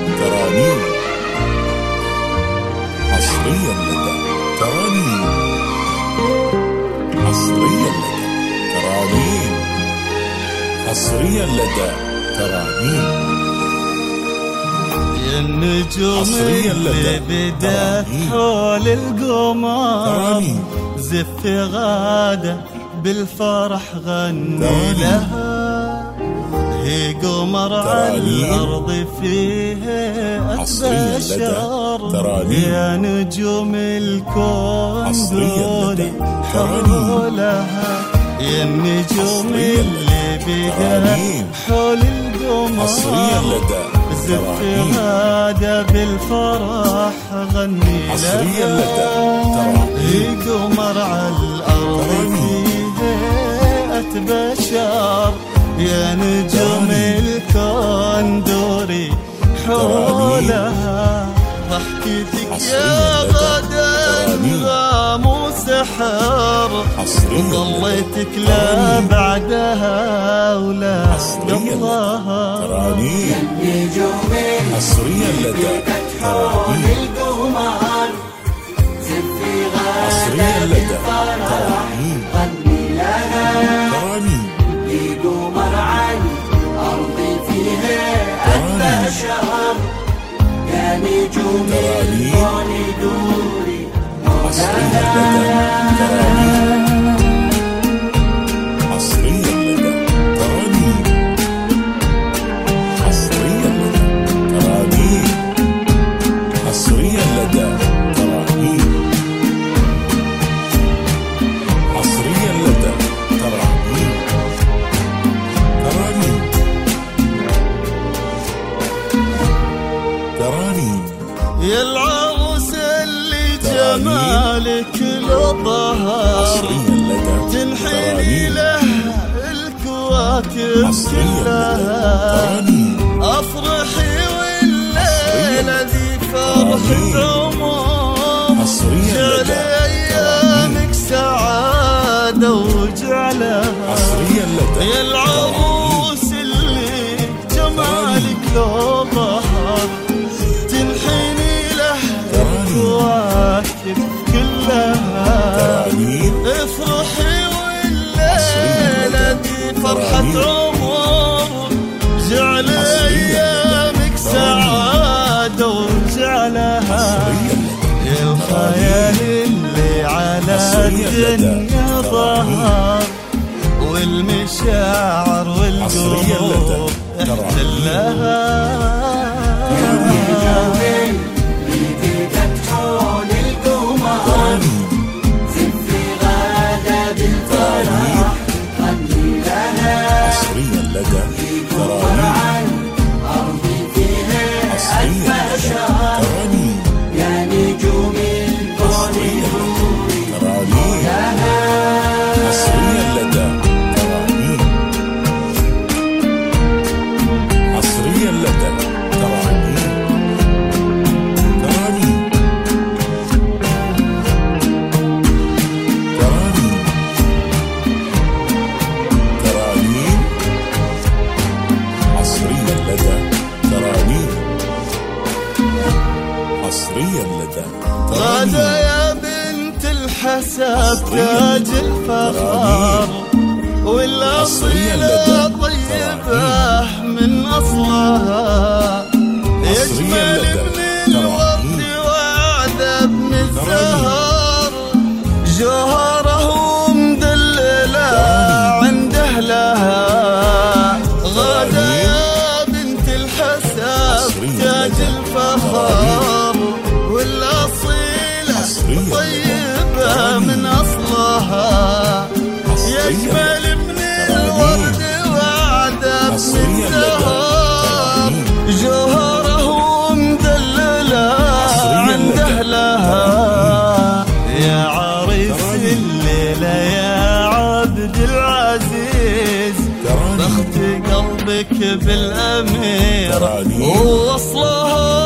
ترانيم. حصريا لدى ترانيم. حصريا لدى ترانيم. حصريا لدى ترانيم. يا النجوم اللي بدا حول القمر زف غادة بالفرح غني لها. هي قمر على الأرض فيها أتبشر. يا نجوم الكون دولي حولها. يا النجوم اللي بدا حول القمر زف غادة بالفرح غني لها. هي قمر على الأرض فيها أتبشر. يا نجوم الكون دوري حولها. ضحكتك يا غدا نغام وسحر. ظليتك لا بعدها ولا قبلها. يا النجوم اللي بتحول القمر زف غادة بالفرح غني لها. هي قمر على الأرض فيها أتبشر. يا نجوم الكون دوري حولها. يا العروس اللي جمالك لظهر تنحني له الكواكب كلها. افرحي والليلة ذي فرحة عمر. جعل ايامك سعادة وجعلها. يا العروس اللي جمالك لظهر تنحني له الكواكب كلها. افرحي والليلة دي فرحة عمر. جعل ايامك سعادة وجعلها. يا الخيال اللي على الدنيا ظهر والمشاعر والقلوب احتلها. غادة يا بنت الحسب تاج الفخر. والأصيلة طيبة من أصلها. يجمل من الورد وأعذب من الزهر. جوهره مدللة عند أهلها. غادة يا بنت الحسب تاج الفخر. والأصيلة طيبة من أصلها. يجمل من الورد وأعذب من الزهر. جوهره مدللة عند أهلها. يا عريس الليلة يا عبد العزيز. ضغط قلبك بالأميرة ووصلها.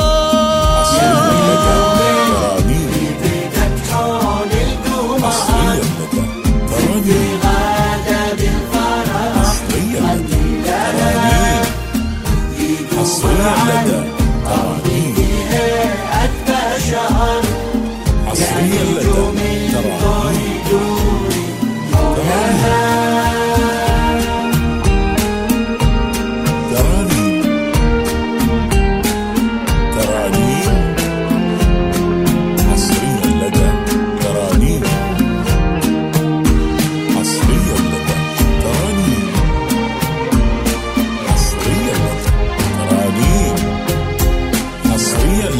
حصريا لدى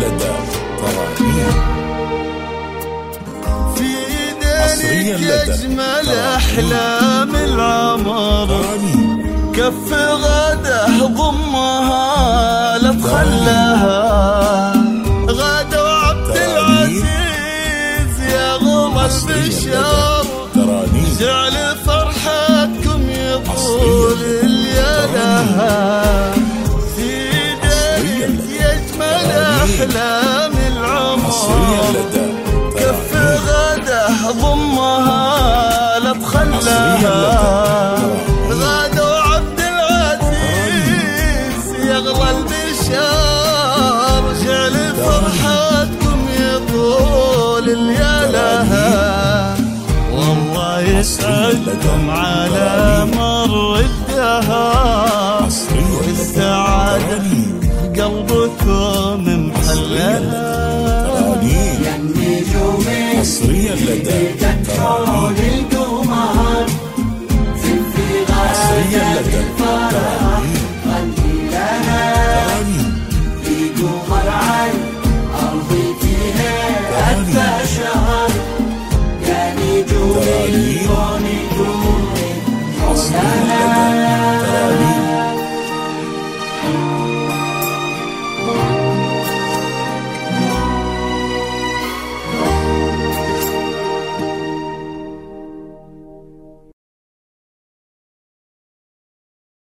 لدى ترانيم. في ايديك يجمل احلام العمر، كف غده ضمها لا تخلها، غدا وعبد العزيز يا غمر بالشر، جعل فرحتكم يطول الليالها. في ايديك يجمل احلام العمر، كف غده ضمها لا تخلها، غدا وعبد العزيز يغلى البشار، جعل فرحتكم يطول الليالها. والله يسعدكم على مر الدهر، والسعادة قلبكم محلها. حصريا لدى ترانيم.